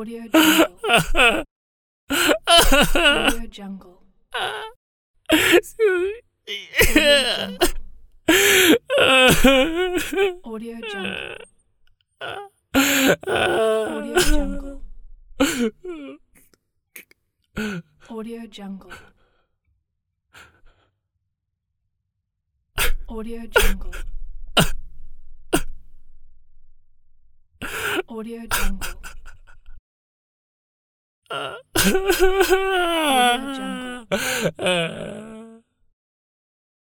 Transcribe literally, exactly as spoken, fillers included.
Audio Jungle. Audio Jungle. Audio Jungle. Audio Jungle. Audio Jungle. Audio Jungle. Audio Jungle. Audio Jungle.